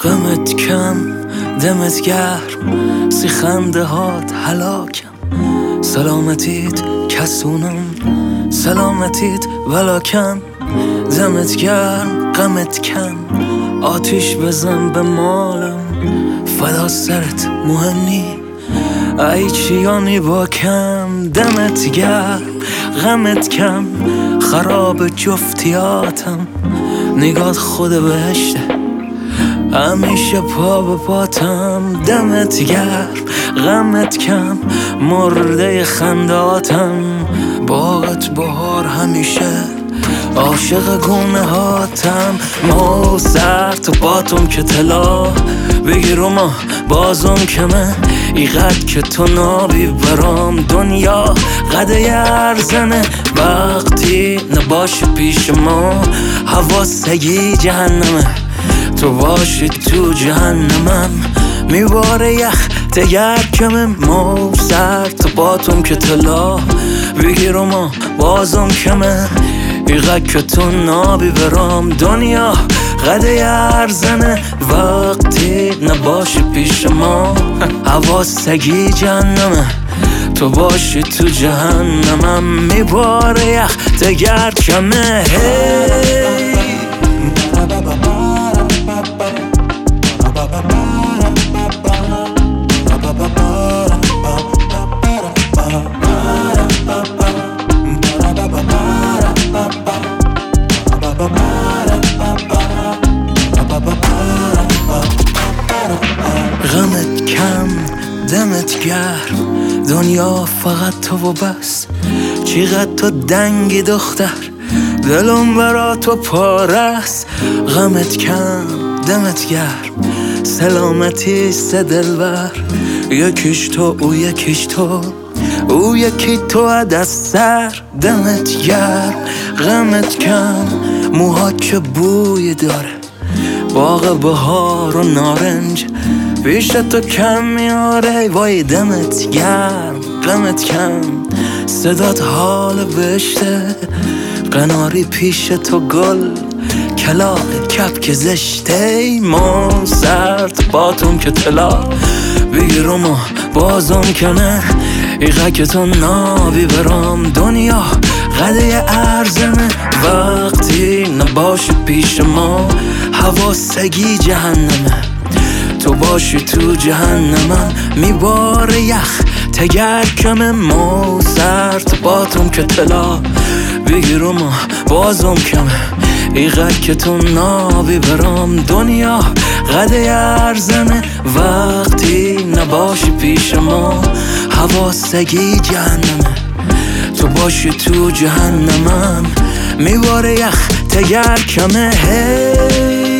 غمت کم دمت گرم، سی خنده هات هلاکم. سلامتیت کسونم، سلامتیت ولاکن. دمت گرم غمت کم، آتیش بزن به مالم. فدا سرت مهم نی، ای چیانی با کم. دمت گرم غمت کم، خراب جفتیاتم. نگات خود بهشته، همیشه پا به پاتم. دمت گرم غمت کم، مرده خنداتم. باغت بهار همیشه، عاشق گونه هاتم. ما سر تو باتم که طلا بگیر و ما بازم کمه. ایقد که تو نابی برام دنیا قده ارزنه. وقتی نباشی پیش ما حواسگی جهنمه. تو باشی تو جهنمم میباره یخ دگر کمه. ما سر تو باتم که طلا بگیر و ما بازم کمه. ایقد که تو نابی برام دنیا قده ارزنه. وقتی نباشی پیش ما حواسگی جهنمه. تو باشی تو جهنمم میباره یخ دگر کمه. غمت کم دمت گرم، دنیا فقط تو و بس. چقدر تو دنگی دختر، دلم برا تو پارست. غمت کم دمت گرم، سلامتی سه دلبر. یکیش تو او یکیش تو، او یکی تو دست سر. دمت گرم غمت کم، موها که بوی داره، باغ بهار و نارنج پیش تو کم میاره. وای دمت گرم غمت کم، صدات حال بشته. قناری پیش تو گل، کلاق کپک زشته. ما سرد باتم که طلا بگیر و ما بازم کنه. ایقه که تو نابی برام دنیا قده ارزنه. وقتی نباشی پیش ما حواسگی جهنمه. تو باشی تو جهنمم میباره یخ تگر کمه. ما سرد باتم که طلا بگیر و ما بازم کمه. ایقد که تو نابی برام دنیا قده ارزنه. وقتی نباشی پیش ما حواسگی جهنمه. تو باشی تو جهنمم میباره یخ تگر کمه.